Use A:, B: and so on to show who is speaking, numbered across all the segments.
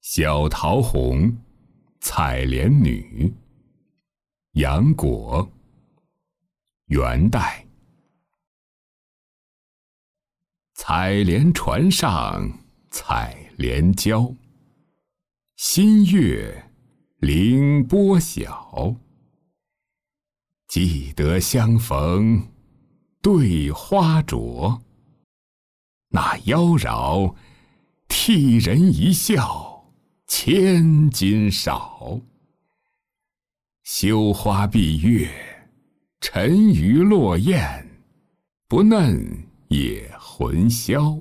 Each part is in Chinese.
A: 小桃红，采莲女。杨果。元代。采莲船上采莲娇，新月凌波晓。记得相逢对花灼，那妖娆替人一笑千金少。羞花闭月，沉鱼落雁，不嫩也魂销。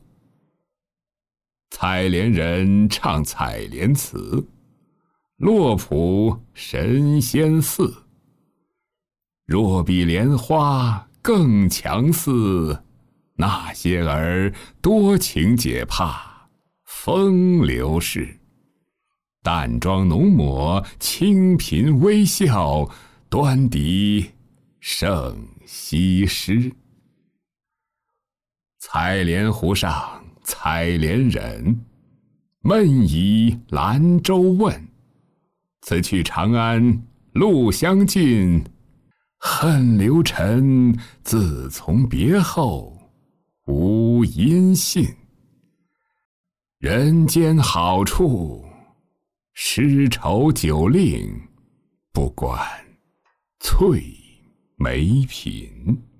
A: 采莲人唱采莲词，落浦神仙似。若比莲花更强似，那些儿多情解怕，风流事。淡妆浓抹，清颦微笑，端敌胜西施。采莲湖上采莲人，闷倚兰舟问。此去长安路相近，恨流尘自从别后无音信。人间好处，诗愁酒令，不管翠眉颦。